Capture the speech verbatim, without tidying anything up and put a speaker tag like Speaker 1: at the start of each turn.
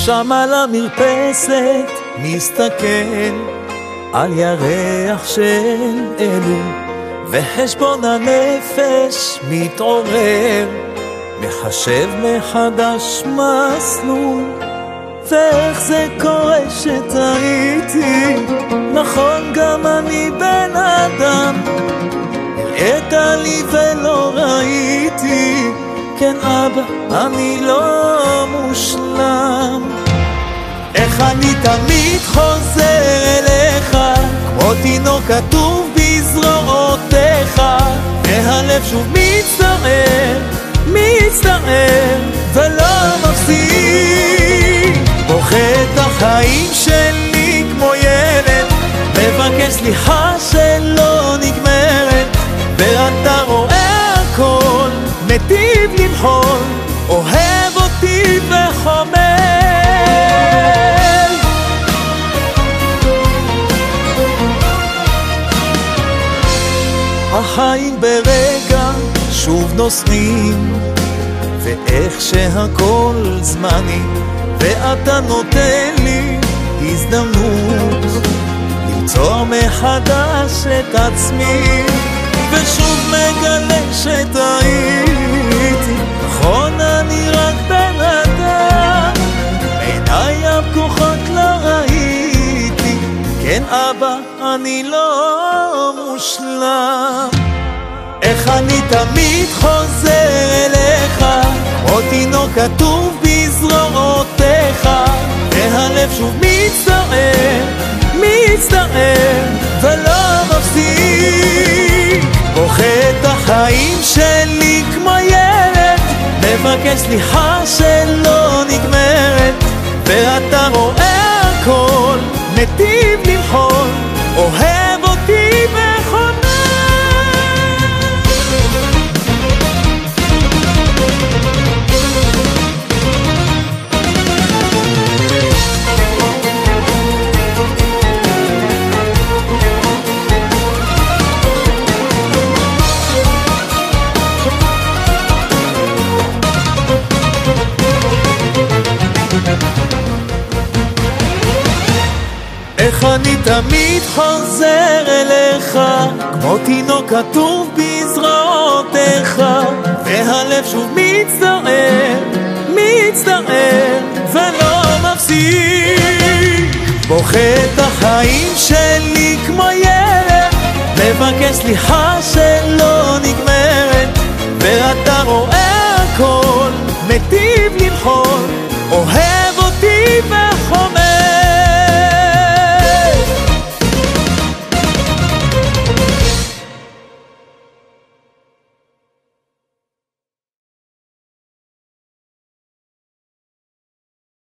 Speaker 1: שם על המרפסת מסתכל על ירח של אלול, וחשבון הנפש מתעורר, מחשב מחדש מסלול. ואיך זה קורה שטעיתי, נכון גם אני בן אדם, הראית לי ולא ראיתי, כן אבא אני לא מושלם. איך אני תמיד חוזר אליך, כמו תינוק כתוב בזרועותיך, והלב שוב מצטער, מצטער ולא מפסיק, בוכה את החיים שלי כמו ילד, מבקש סליחה שלא נגמרת, ואתה רואה הכל, מטיב למחול, אוהב אותי וחומל. החיים ברגע שוב נוסעים, ואיך שהכל זמני, ואתה נותן לי הזדמנות למצוא מחדש את עצמי, ושוב מגלה שטעיתי, נכון אני רק בן אדם, בעיניי הפקוחות לא ראיתי, כן אבא אני לא מושלם. איך אני תמיד חוזר אליך, כמו תינוק כתוב בזרועותיך, והלב שוב מצטער, מצטער ולא מפסיק, בוכה את החיים שלי כמו ילד, מבקש סליחה שלא נגמרת, ואתה רואה הכל, מטיב למחול, אוהב אותי וחומל. איך אני תמיד חוזר אליך, כמו תינוק כתוב בזרועותיך, והלב שוב מצטער, מצטער ולא מפסיק, בוכה את החיים שלי כמו ילד, מבקש סליחה שלא נגמרת, ואתה רואה הכל, מטיב למחול,